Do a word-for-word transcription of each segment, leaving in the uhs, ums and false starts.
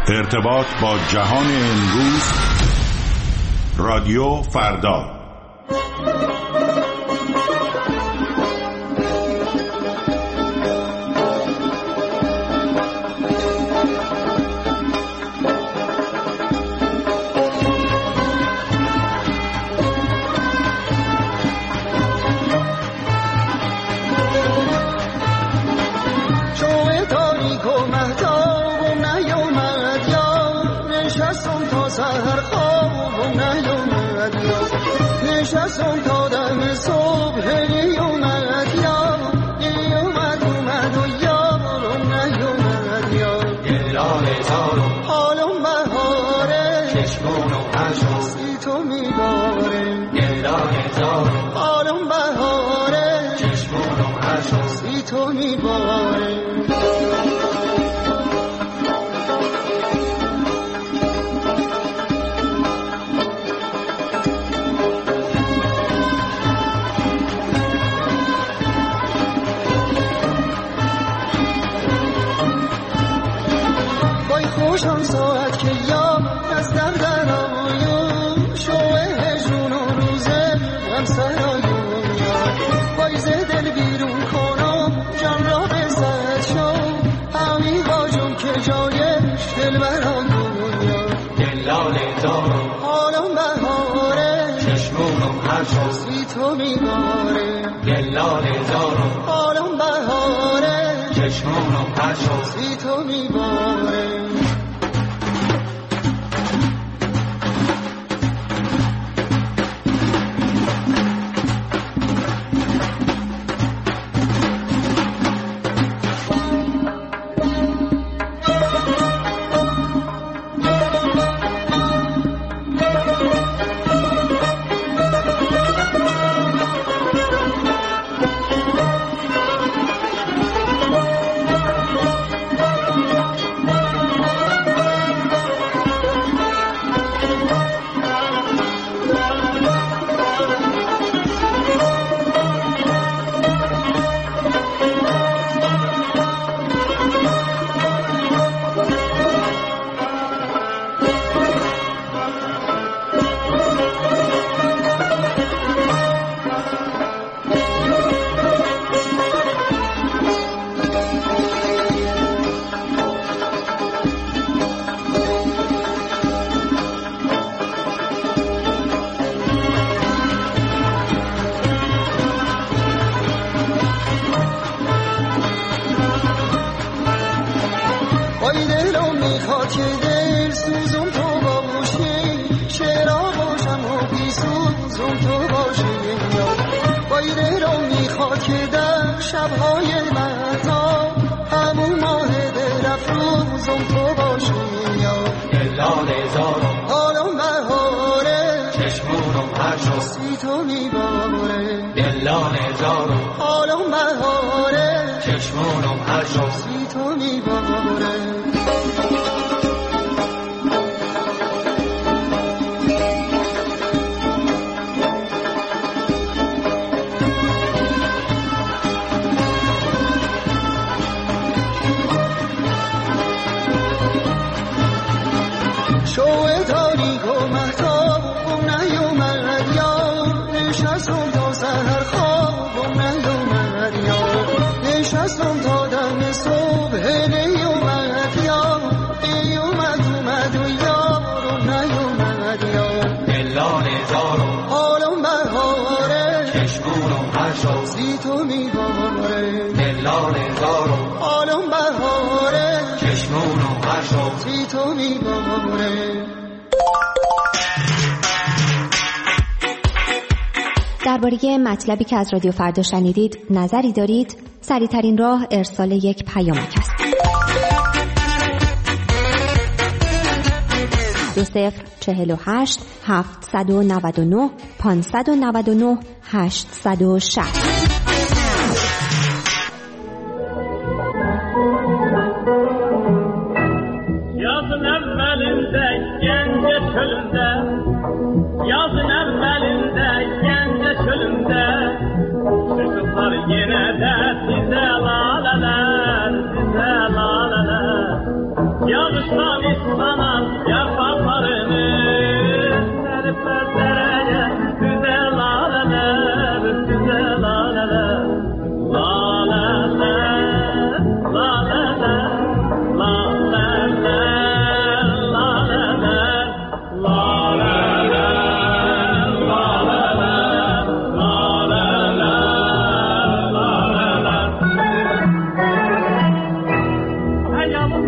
ارتباط با جهان امروز، رادیو فردا. نشستم تا دم صبح نیومد یا نیومد اومد و یارم نیومد یا گلال زارم حالم بهاره چشمونم هشت تو میباره گلال زارم حالم بهاره چشمونم هشت تو میباره خوشم ساعت که یام از در در آیم شوه هجرون و روزه هم سرایم بایز دل بیرون کنم جان را بزد شو همی واجم که جایش دل برام دنیا دلاله دارم حالم بهاره چشمونم هر شخصی تو میباره دلاله دارم حالم بهاره چشمونم هر شخصی تو میباره درباره مطلبی که از رادیو فردا شنیدید نظری دارید؟ سریع‌ترین راه ارسال یک پیامک است. دو صفر چهل و هشت هفتصد و نود و نه پانصد و نود و نه هشتصد و شصت. Yazın evvelinde gence çölünde, yazın evvelinde gence çölünde, çocuklar yine de size laleler, size laleler. Yağıştan İslam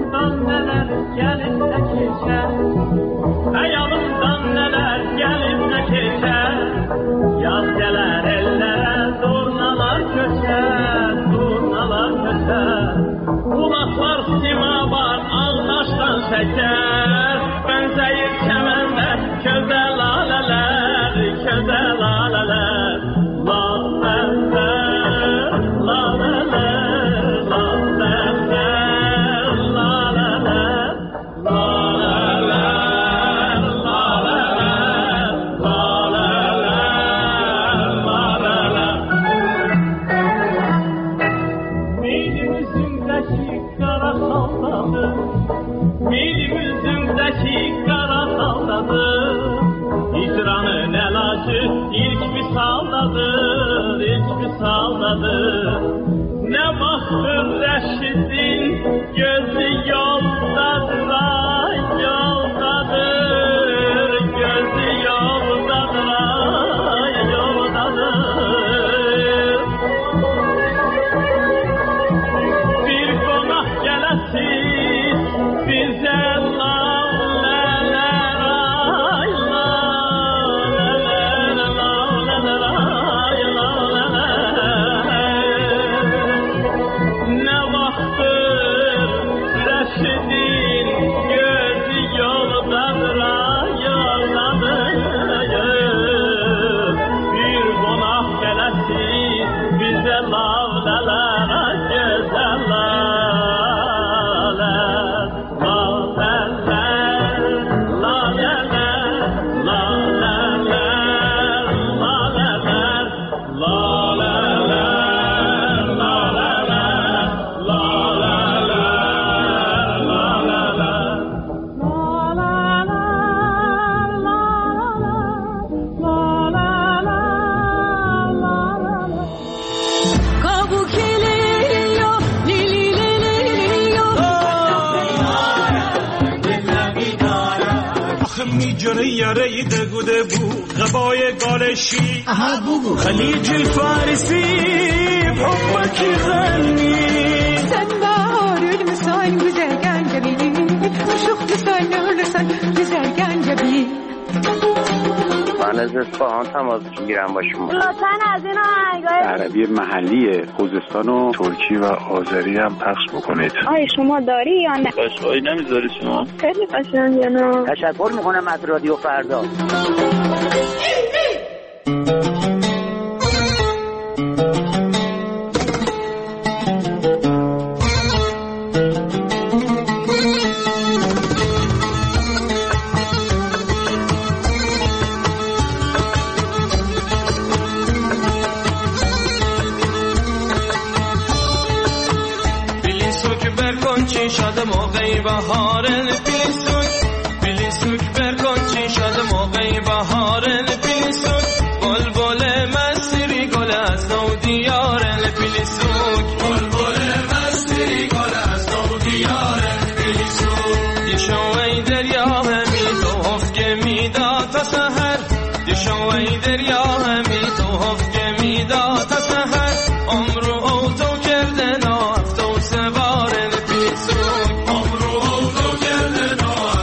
Hayalımdan neler gelip de geçer, hayalımdan neler gelip de geçer. Yaz gelir ellere zurnalar köşer, zurnalar köşer. Kulaklar sima var ağdaştan şeker. Benzeyir kemende köze laleler, köze laleler. Laleler, laleler, laleler, laleler, laleler, laleler, laleler. Milimizindeki kara saldadı, milimizindeki kara saldadı. Hicranın elacı ilk bir saldadır, ilk bir saldadır. Ne baktır Reşit'in gözü yoldadır, ay yoldadır. Gözü yoldadır, ay yoldadır. Bir konak gelesiz bize laleler, ay laleler, laleler, ay laleler. Ne vaxtdır Reşidin gözü yoldadır, ay yoldadır. Bir konak gelesiz bize laleler, ay güzeller. میجونه یاره دگوده بو غبای گالشی خلیج الفارسی بحبك غني sen baharül misal güzel gencebi uşuk misal nurlusan güzel gencebi. من از اصفهان تماس میگیرم با شما. لطفاً از این آهنگای عربی محلی خوزستان و ترکی و آذری هم پخش بکنید. آیا شما داری یا نه؟ قشقایی نمیذاری شما؟ خیلی قشنگه نه؟ تشکر میکنم از رادیو فردا. شاد موقعی بهارن پیسوک بلیسوک برکن چی شاد موقعی بهارن پیسوک بلبل مسیری گل از نو دیارن پیسوک بلبل مسیری گل از نو دیارن پیسوک دیشوی دریا همی تو هفگه میدا تا سهر دیشوی دریا همی تو هفگه میدا تا سهر عمرو او تو کردن افتو سوارن پیسوک عمرو او تو کردن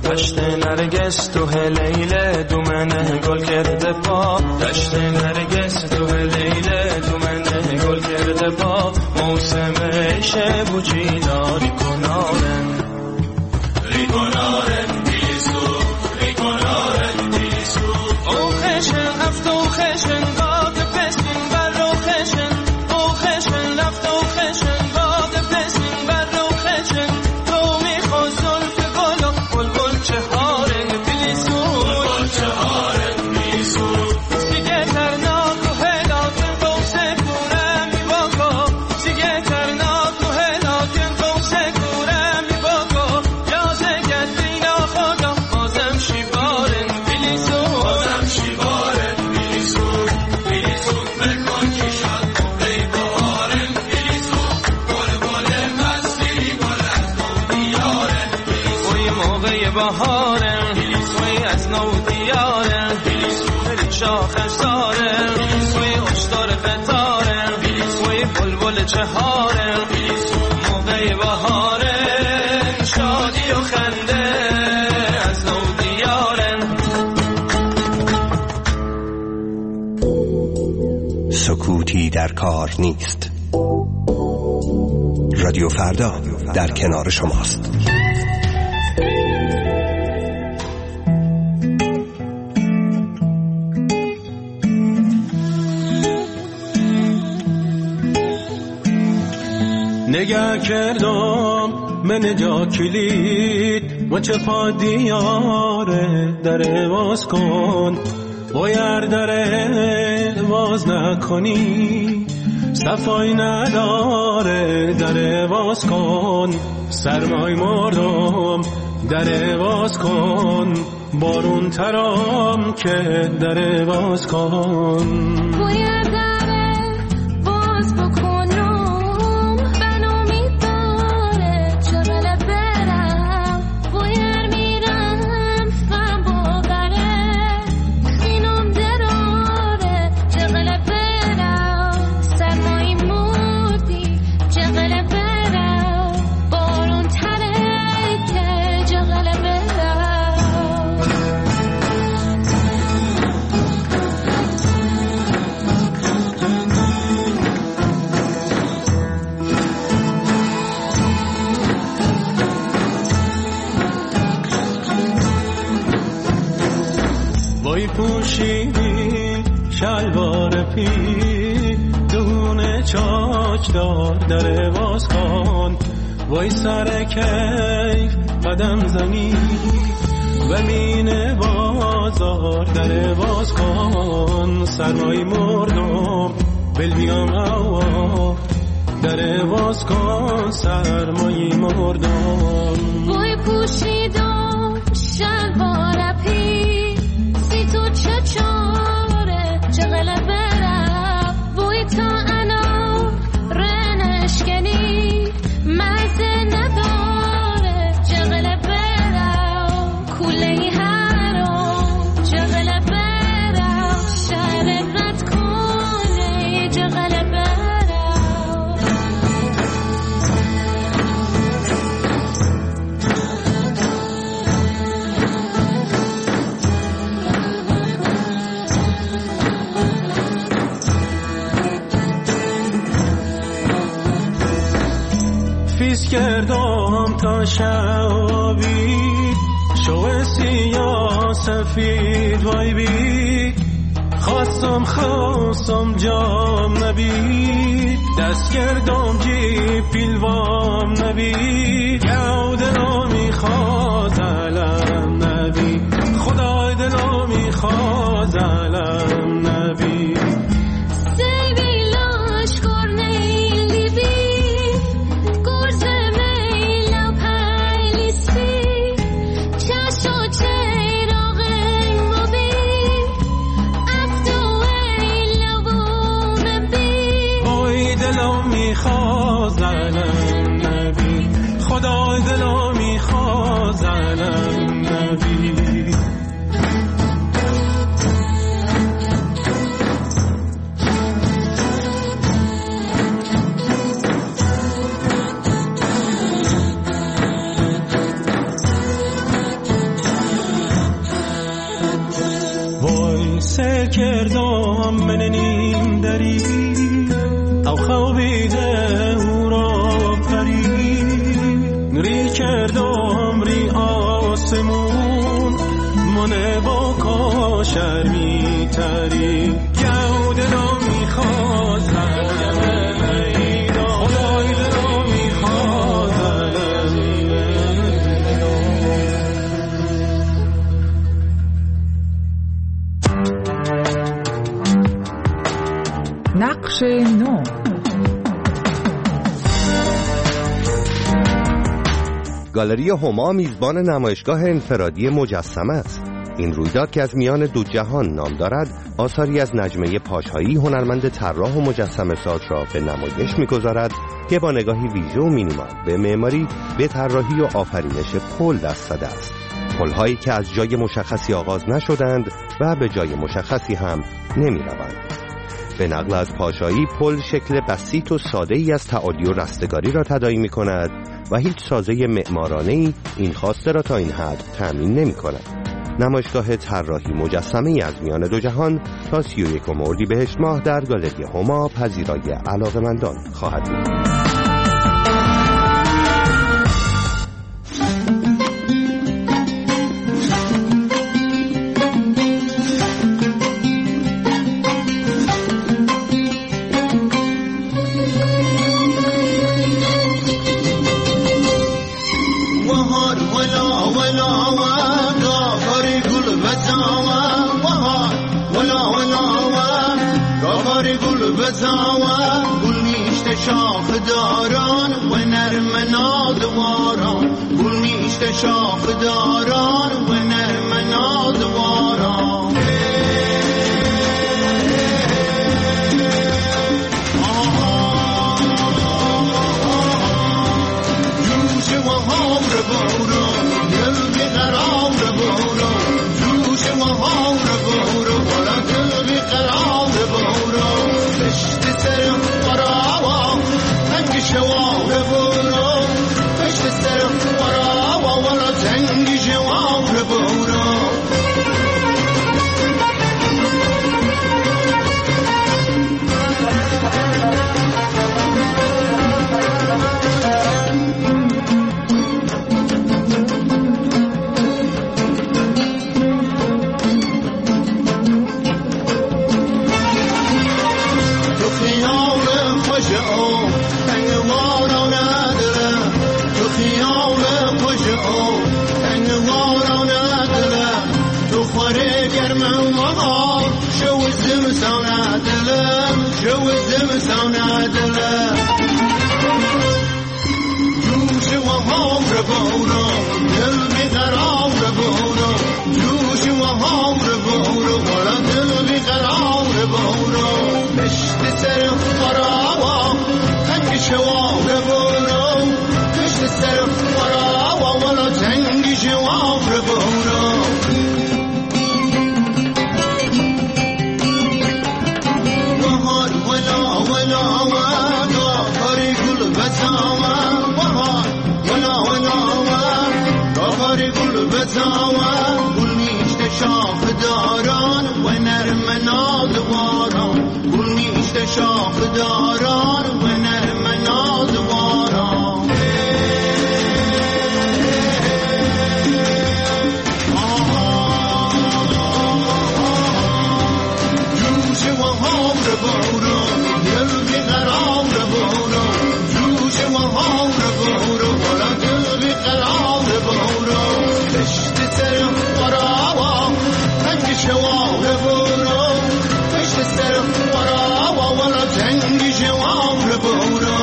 دشت نرگس تو لیله دومنه گل کرده پا دشت نرگس تو لیله دومنه گل کرده پا موسم شب و جینا ریکنارن ریکنارن دیسو ریکنارن دیسو او خشن هفت او خشن باد پسین بر رو خشن او خشن لفت او خشن باد پسین بر رو خشن تو میخوا زلف گلا بلبل چهارن بلیسو بلبل چهارن بلیسو سیگه ترناک و هلاکن بوسه کورم می باکا سیگه ترناک و هلاکن بوسه کورم می باکا یازه گدین آخادا آزم شیبارن بلیسو آزم شیبارن بلیسو بلیسو بکن کشاد ای بهارن بلیسو بل بل مستی بل از نو دیارن وی موقع بهارن وی از نو دیارن وی شاخش دارن وی اشتار قطارن وی بل بل چهارن موقع بهارن شادی و خنده از نو دیارن سکوتی در کار نیست. رادیو فردا در کنار شماست. نگه کردم من جا کلید و چه پا دیاره در باز کن بایر در باز نکنی صفای نداره در باز کن سرمای مردم در باز کن بارون ترام که در باز کن بایر در باز بکنم بنامی داره چغل برم بایر میرم فهم باقره خینم دراره چغل برم سرمایی مردی چغل برم بارون تره که چغل برم وای پوشیدی شلوار پی دونه چاک دار در باز کن وای سر کیف قدم زنی و مینه بازار در باز کن سرمای مردم بل بیام هوا در باز کن سرمای مردم وای پوشیدم شلوار پی سی تو چه چاره چغل برم وای تا انا رنشکنی مزه نداره چغل برم کوله هرام چغل برم شهر رد کنه چغل برم فیس کردم تا شبی شو سیاه سفید وای بی خواستم خواستم جام نبید دست کردم جی پیلوام نبید یو دلو میخواد علم نبید خدای دلو میخواد علم نبید میخواز علم نبی خدای دلو میخواز علم نبی کردم من نیم دری او خوابیده او را پری ری کردم ری آسمون من با کاشر می تری گوده را می خواد خدای را می خواد نقش نو. گالری هما میزبان نمایشگاه انفرادی مجسمه است. این رویداد که از میان دو جهان نام دارد، آثاری از نجمه پاشایی هنرمند طراح و مجسمه ساز را به نمایش می‌گذارد که با نگاهی ویژه و مینیمال به معماری، به طراحی و آفرینش پل دست زده است. پل‌هایی که از جای مشخصی آغاز نشدند و به جای مشخصی هم نمی‌روند. به نقل از پاشایی، پل شکل بسیط و ساده‌ای از تعالی و رستگاری را تداعی می‌کند و هیچ سازه معمارانه‌ای این خواسته را تا این حد تأمین نمی‌کند. نمایشگاه طراحی مجسمه‌ای از میان دو جهان تا سی و یکم اردیبهشت ماه در گالری هما پذیرای علاقه‌مندان خواهد بود. شاخ داران و نرم نادواران گل میشته شاخ داران و نرم نادواران جوش و هاور بورو دل بیقرار بورو جوش و هاور بورو ولا دل بیقرار بورو پشت سر قرار شوار بورو پشت سر قرار ولا زنگ جوار بورو جوزم سونا دلم جوش و هامر بورو دل بیقرار بورو جوش و هامر بورو ولا دل بیقرار بورو پشت سر قرار تنگ شوار بورو پشت سر قرار ولا تنگ شوار بورو گل میشته شاخ داران و نرم نادواران گل میشته شاخ داران و نرم نادواران جوش و هامر بورو دل بیقرار بورو جوش و هامر بورو ولا دل بیقرار بورو پشت سر قرار تنگ شوار بورو پشت سر قرار ولا تنگ شوار بورو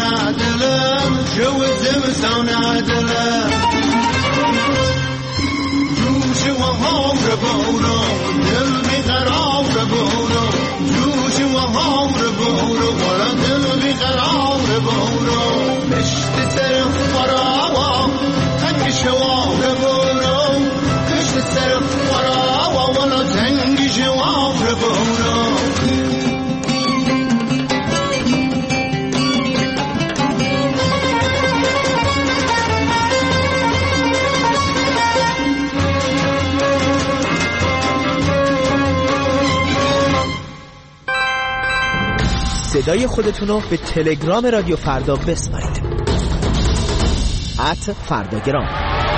جوزم سونا دلم هار بارو دل بیقرار بارو جوش و هار بارو ورا دل بیقرار بارو مشت سر فرا تنگ شوار بارو مشت سر فرا ورا تنگ شوار بارو صدای خودتون رو به تلگرام رادیو فردا بسپارید. ات فرداگرام.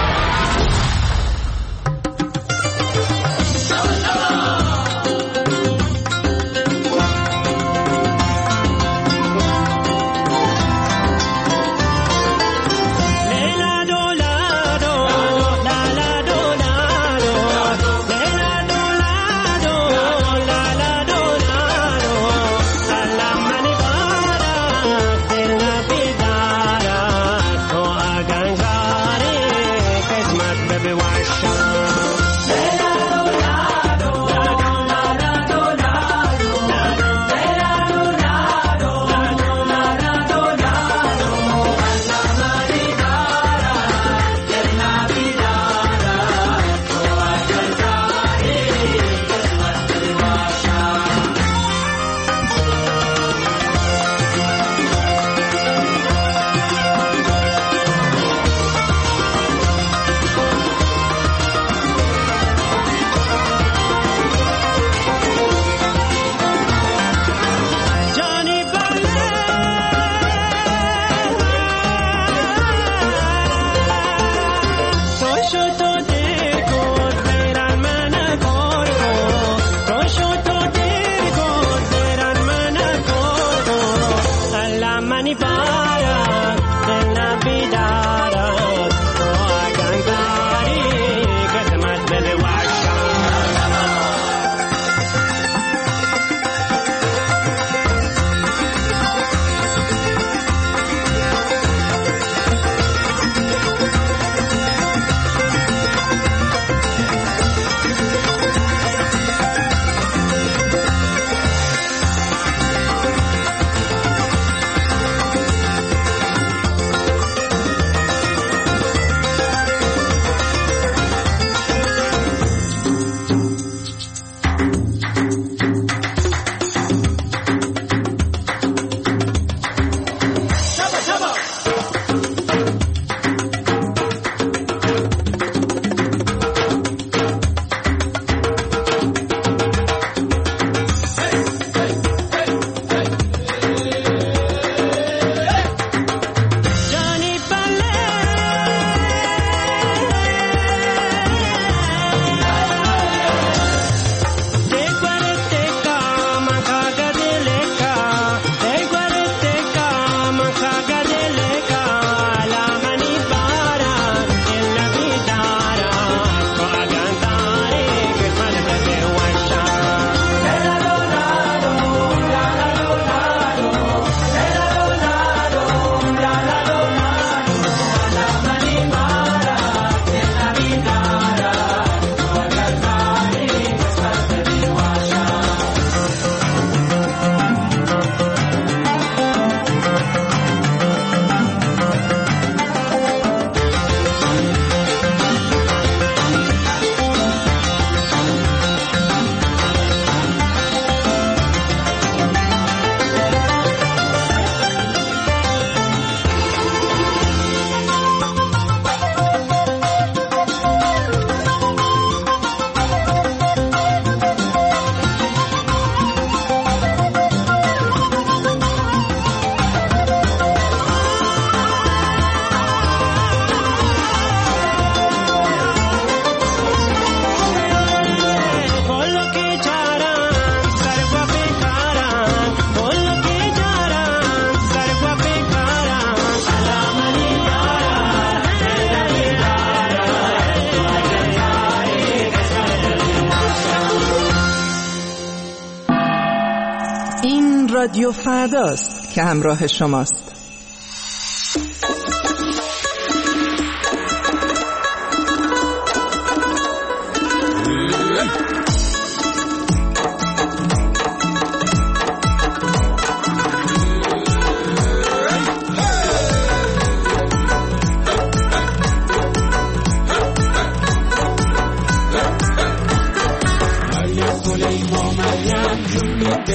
رادیو فرداست که همراه شماست.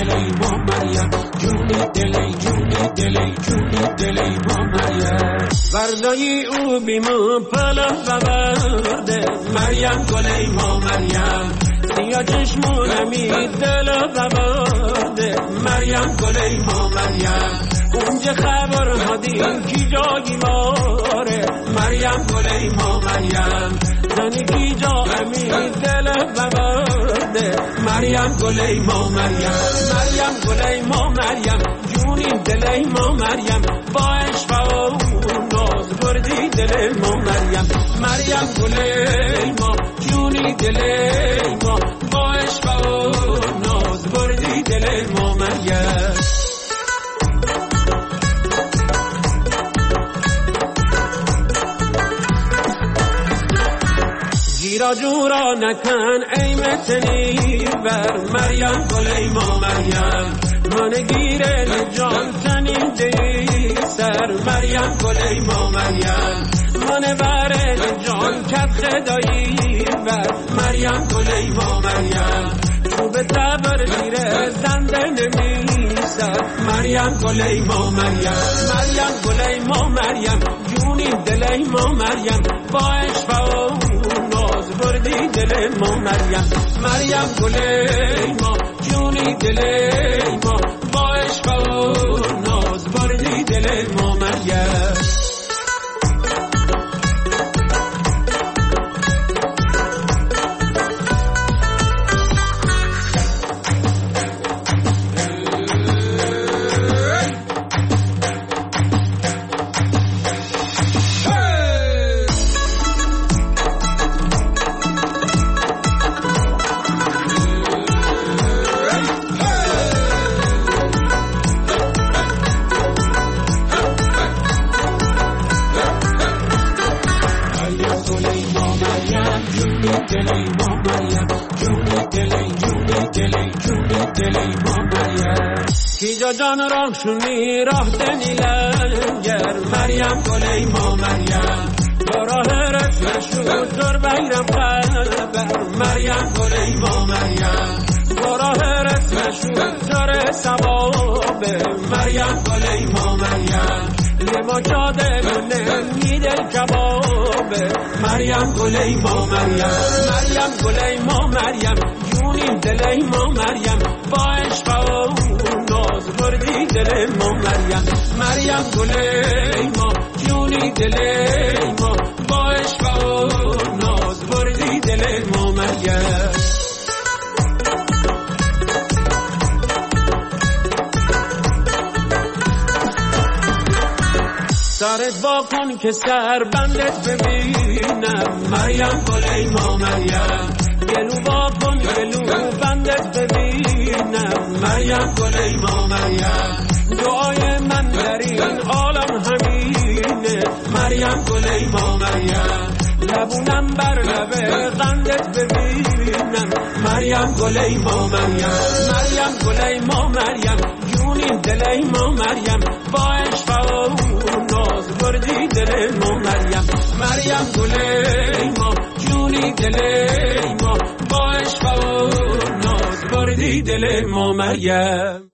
دلی ما مریم، جونی دلی جونی دلی جونی دلی ما مریم. وردای او بیمو پلا ببرده مریم گلی ما مریم، سیا چشمونمی دل ببرده مریم گلی ما مریم. اونجا خبر هدیم کی جایی ماره مریم گلی ما مریم، زنی کی جا امی دل ببرده مریم گلی ما مریم. مریم گلی ما مریم، جونی دلی ما مریم، با عشق و ناز بردی دل ما مریم. مریم گلی ما جونی دلی ما، با عشق و ناز بردی دل ما مریم. گیرا جورا نکن ای متنی بر مریم گلی ما مریم، من گیره جان تنی دی سر مریم گلی ما مریم، من بره جان کت خدایی بر مریم گلی ما مریم. تو به تبر گیره زنده نمیسر مریم گلی ما مریم. مریم گلی ما مریم، جونی دلی ما مریم، با عشق و ناز بردی دل ما مریم. مریم گلی ما جونی دلی ما، با عشق و ناز بردی دل ما مریم. کیجا جان راه شونی راه دنی لنگر مریم گلی ما مریم، با راه رفت شد در بیرم قلبر مریم گلی ما مریم، با راه رفت شد در سباب مریم گلی ما مریم. یه ما جاده بونه میدل کباب مریم گلی ما مریم. مریم گلی ما مریم، جونی دلی ما مریم، با عشق و ناز بردی دل ما مریم. مریم گلی ما جونی دلی ما، با عشق و ناز بردی دل ما مریم. سرت با کن که سر بندت ببینم مریم گلی ما مریم، گلو با کن گلو بندت ببینم مریم گلی ما مریم. دعای من در این عالم همینه مریم گلی ما مریم، لبونم بر لب قندت ببینم مریم گلی ما مریم. مریم گلی ما مریم، جونی دلی ما مریم، با عشق و ناز بردی دل ما مریم. مریم گلی ما جونی دلی ما، با عشق و ناز بردی دل ما مریم.